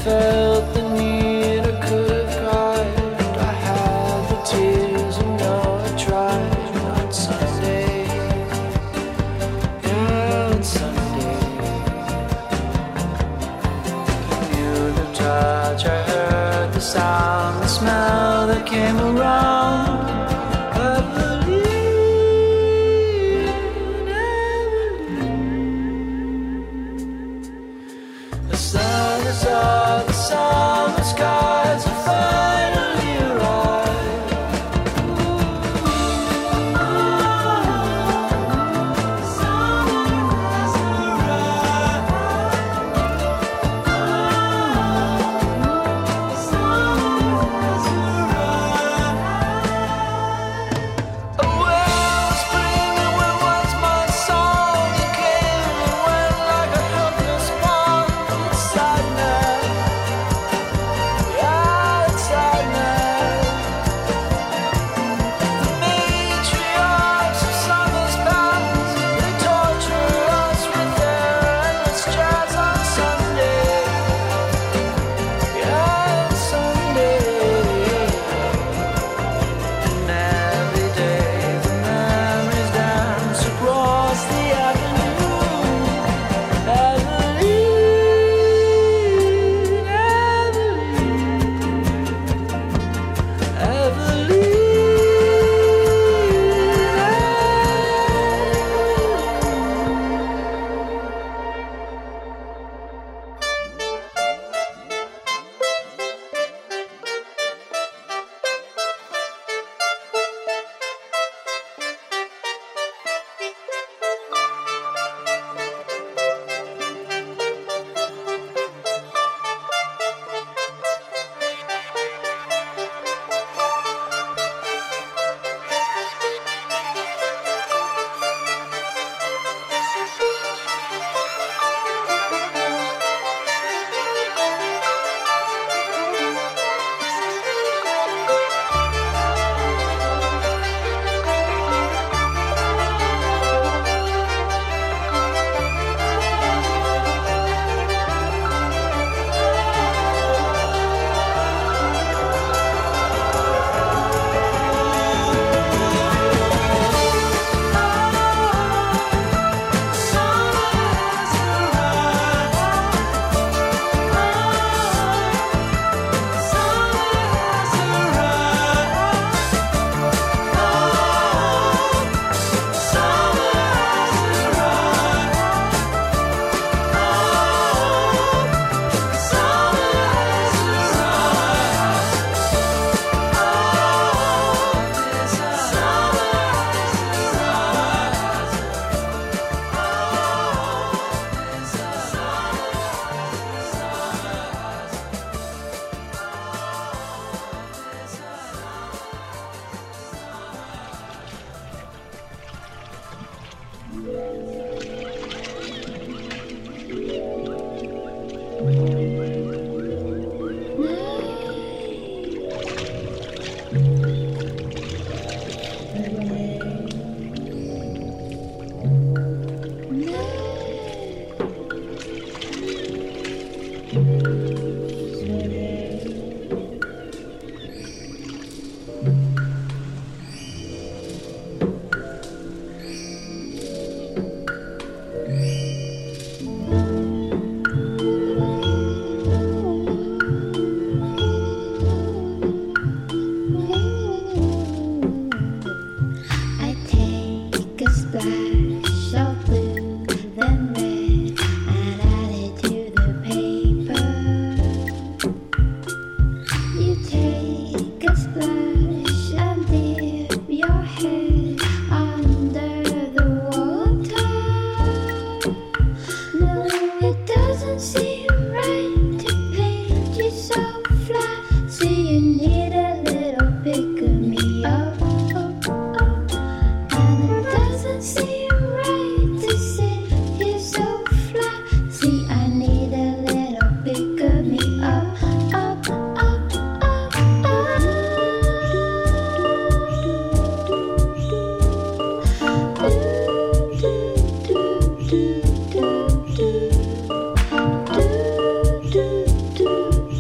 felt the need, I could have cried. I had the tears, and now I tried. On Sunday, yeah, on Sunday. Communal touch, I heard the sound, the smell that came around. The summer skies have finally arrived. Summer has arrived. Summer has arrived. Oh, well, spring, where was my song? It came and went like a helpless pond. It's sadness. Yeah, it's sadness. The matriarchs of summer's past, they torture us with their endless jazz on Sunday. Yeah, it's Sunday. And every day the memories dance across the avenue. Splash of blue, then red, and add it to the paper.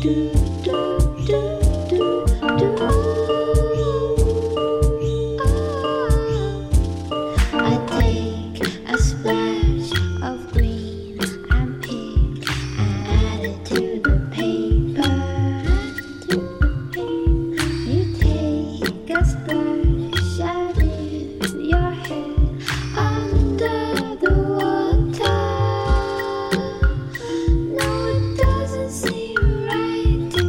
Seem right to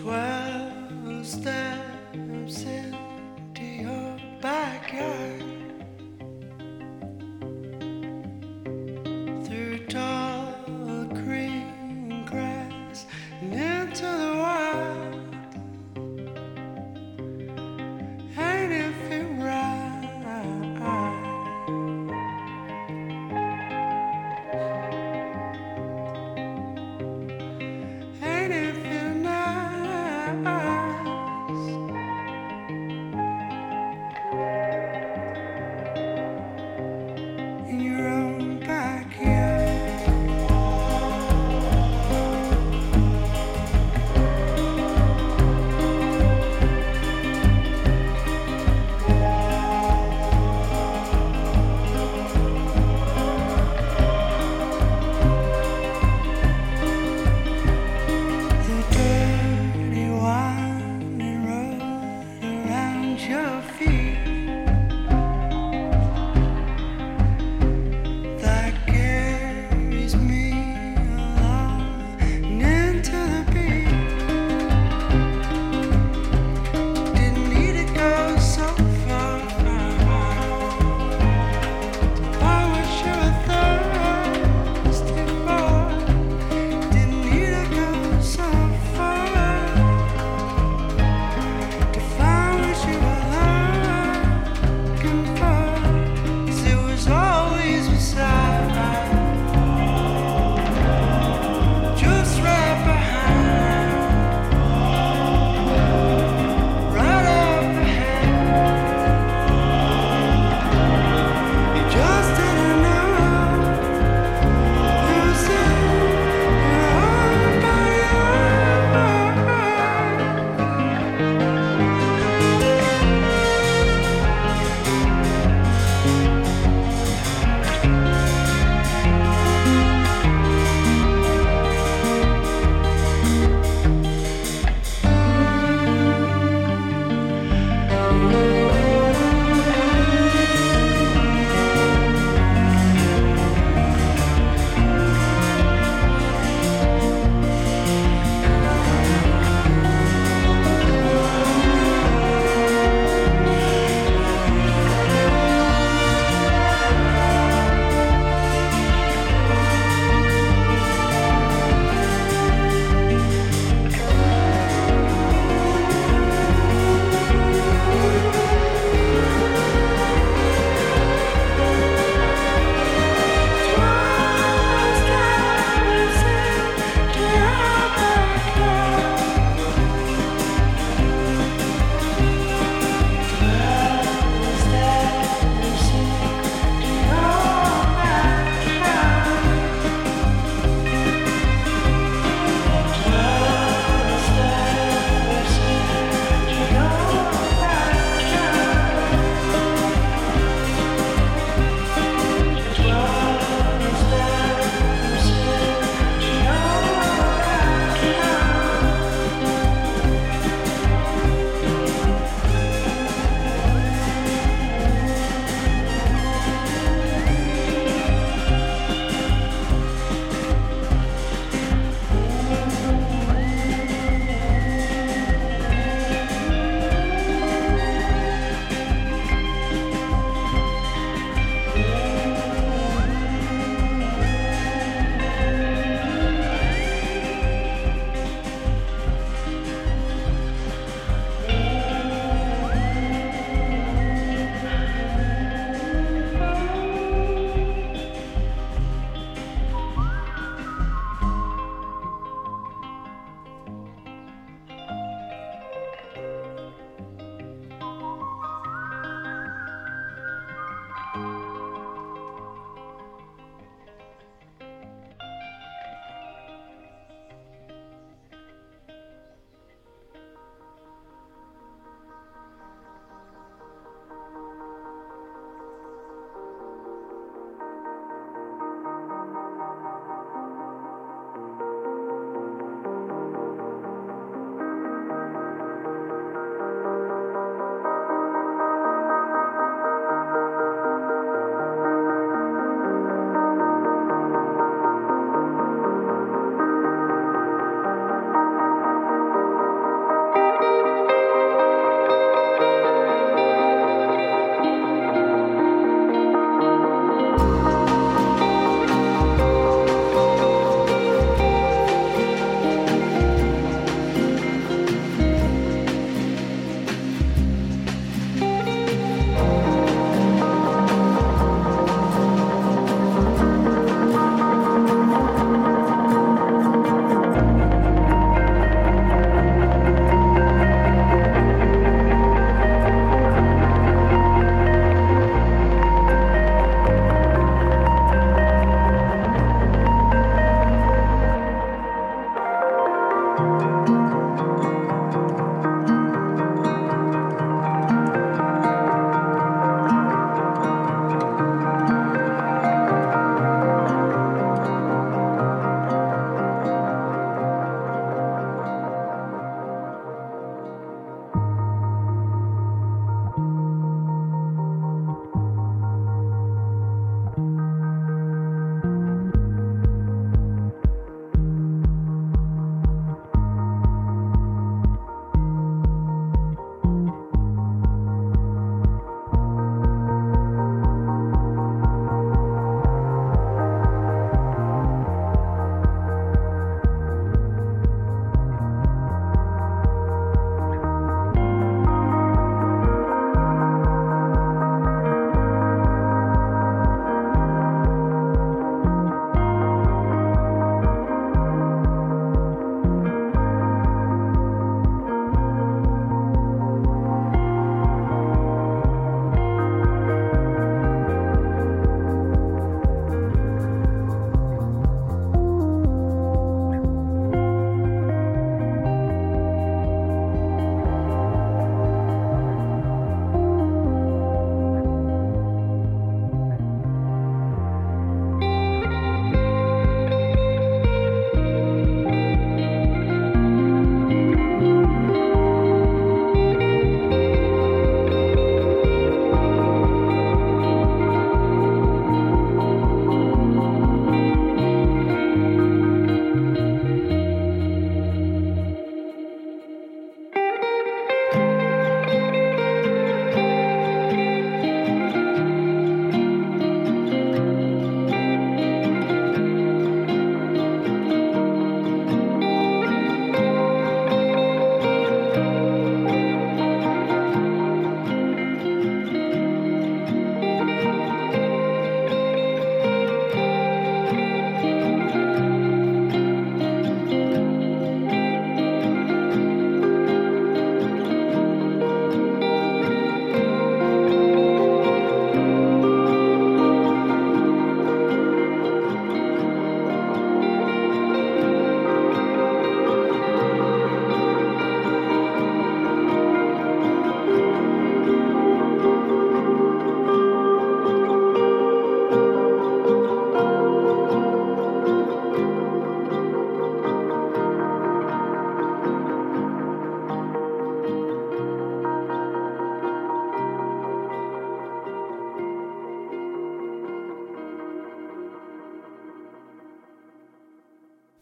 12 steps into your backyard, through tall green grass and into the wild. Ain't it feel right? Ain't it feel nice?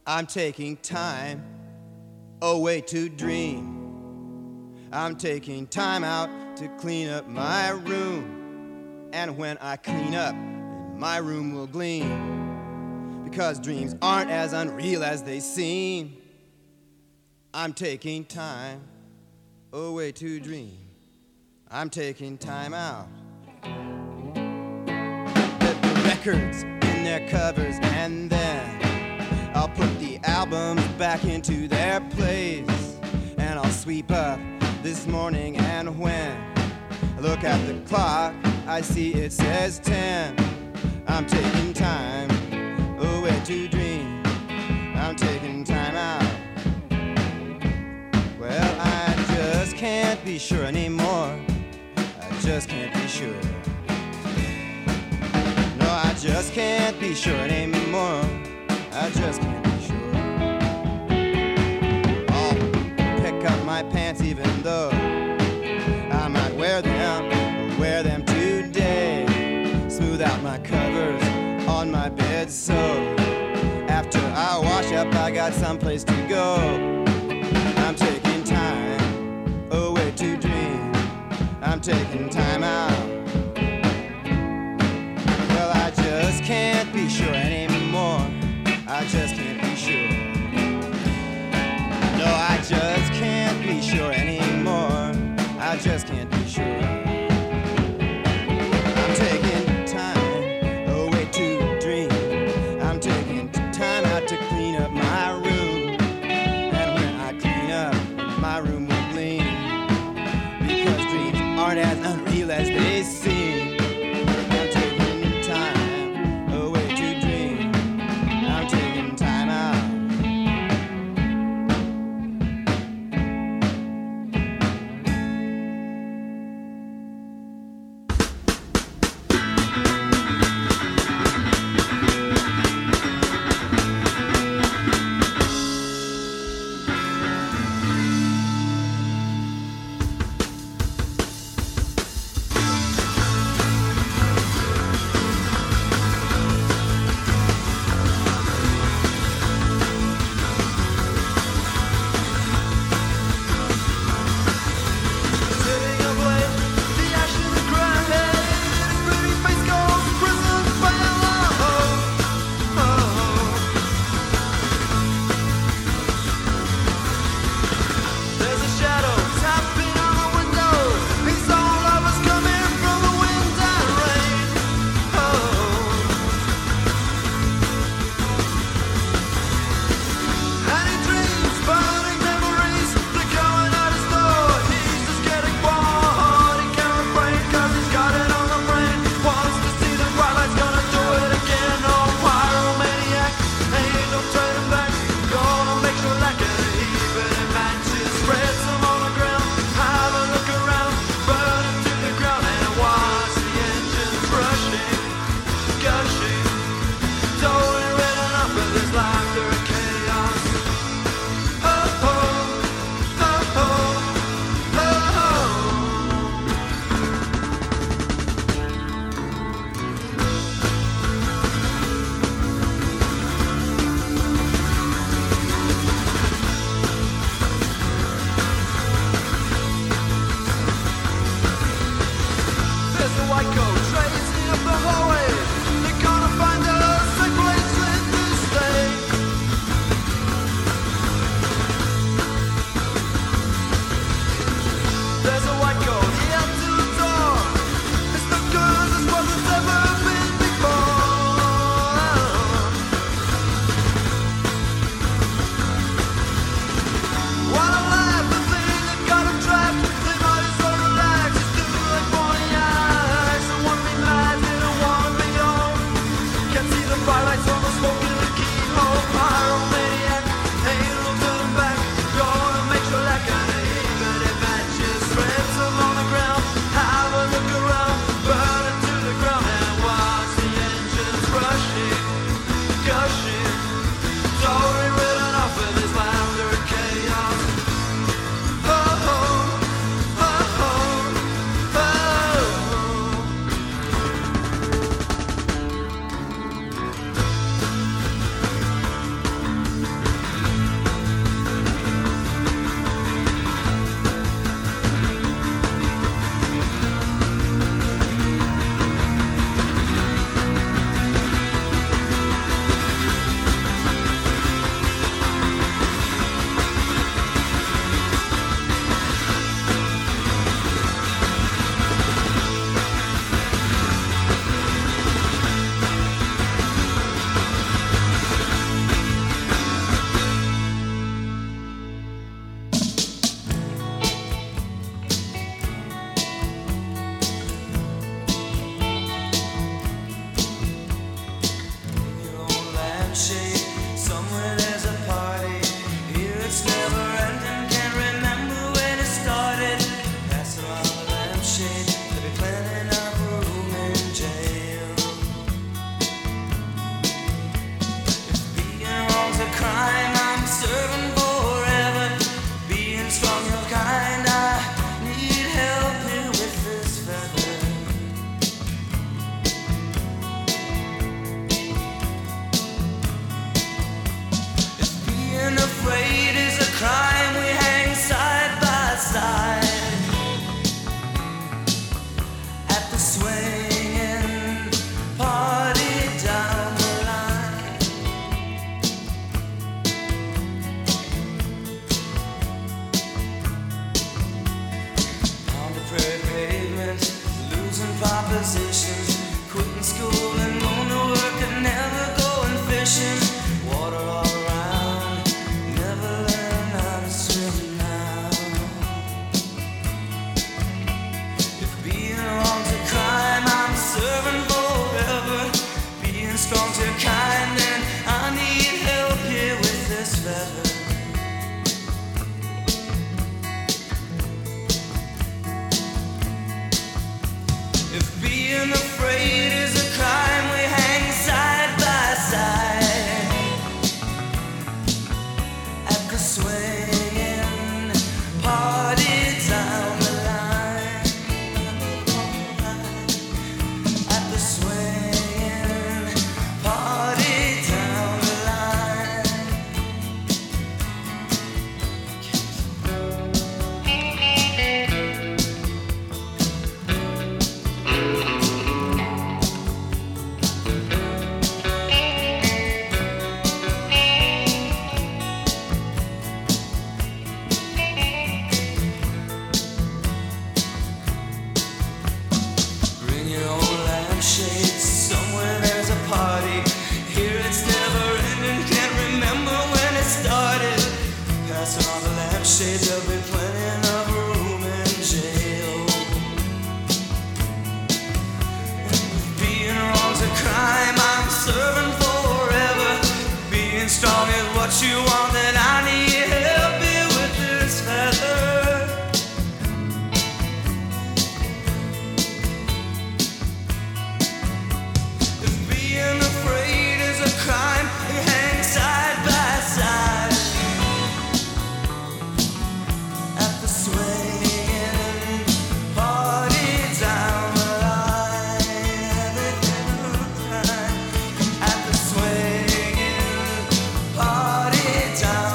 I'm taking time away to dream. I'm taking time out to clean up my room. And when I clean up, my room will gleam. Because dreams aren't as unreal as they seem. I'm taking time away to dream. I'm taking time out. Put the records in their covers and then I'll put the albums back into their place. And I'll sweep up this morning, and when I look at the clock, I see it says 10. I'm taking time away to dream. I'm taking time out. Well, I just can't be sure anymore. I just can't be sure. No, I just can't be sure anymore. I just can't be sure. I'll pick up my pants even though I might wear them today. Smooth out my covers on my bed so after I wash up I got someplace to go. I'm taking time away to dream. I'm taking time out. Well, I just can't be sure anymore. I just can't be sure. No, I just can't be sure anymore. I just can't be sure. I'm taking time away to dream. I'm taking time out to clean up my room. And when I clean up, my room will gleam. Because dreams aren't as unreal as they seem. I'm taking time away to dream. I'm taking time out. lampshade. Somewhere there's a party. Here it's never ending. Can't remember when it started. Pass around the lampshade. There'll be plenty of room in jail. If being wrong's a crime, I'm serving forever. Being strong, you're kind. I need help here with this feather. Being afraid is a crime. We hang side by side at the swinging party down the line. On the prairie pavement, losing propositions, quitting school and going to work and never going fishing. Water all around, never learn how to swim now. If being wrong's a crime, I'm serving forever. Being strong's your kind, and I need help here with this feather. If being afraid is a crime, we hang side by side at the swinging party down the line. At the swinging party down the line. Bring your own lampshades. Somewhere there's a party. Here it's never ending. Can't remember when it started. Passing on the lampshades. There'll be plenty of room in jail. Being wrong's a crime. I'm serving forever. Being strong is what you want, and I need help here with this feather. If being afraid is a crime, we hang side by side at the swinging party down the line. At the swinging party down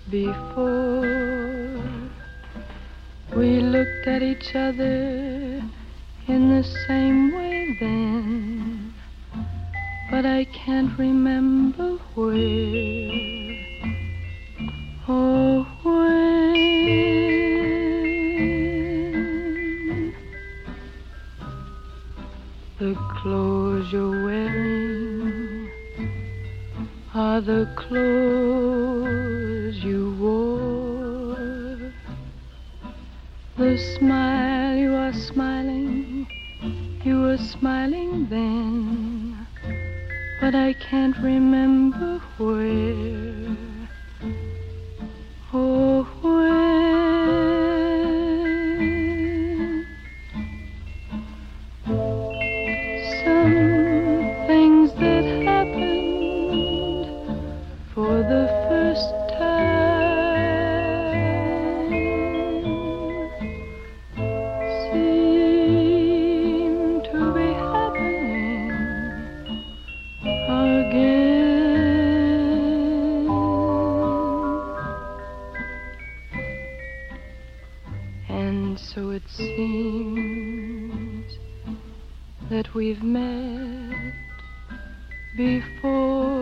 before. We looked at each other in the same way then, but I can't remember where or when. The clothes you're wearing are the clothes you wore. The smile you are smiling, you were smiling then, but I can't remember where or when. Some things that happened for the first time seem to be happening again. And so it seems that we've met before.